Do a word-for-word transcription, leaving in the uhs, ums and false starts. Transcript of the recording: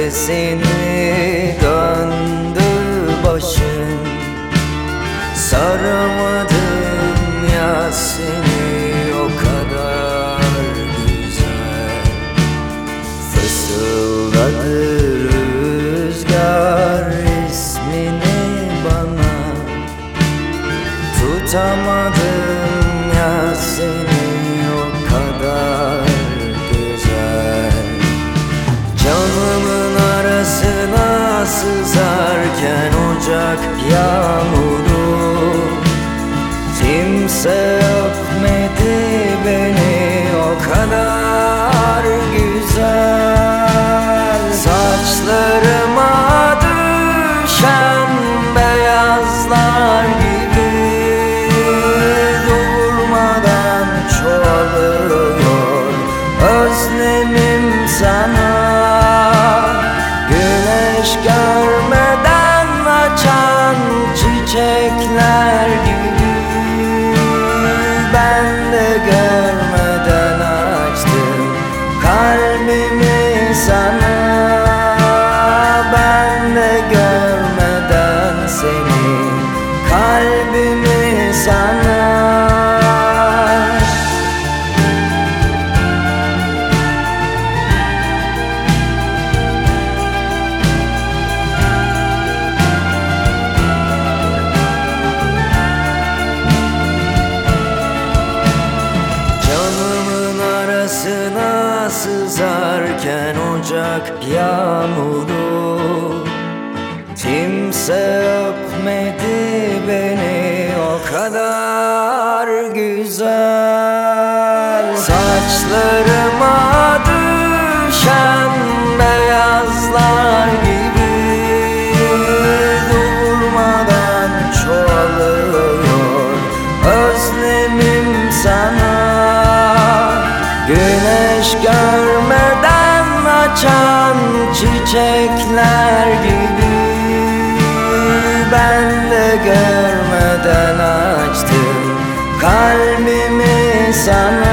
nefesini döndü başın. Saramadım ya seni o kadar güzel. Fısıldadı rüzgar ismini bana. Tutamadım ya seni o kadar güzel. Canımın arasına sızarken ocak yağmuru, kimse öpmedi beni o kadar güzel. Saçlarıma düşen beyazlar gibi durmadan çoğalıyor özlemim sana. Güneş görmeden açan çiçekler gibi ben de görmeden açtım kalbimi sana. Ben de görmeden seni, kalbimi sana. Arasına sızarken ocak yağmuru, kimse öpmedi beni o kadar güzel. Saçlarıma düşen beyazlar gibi durmadan çoğalıyor özlemim sana. Güneş görmeden açan çiçekler gibi ben de görmeden açtım kalbimi sana.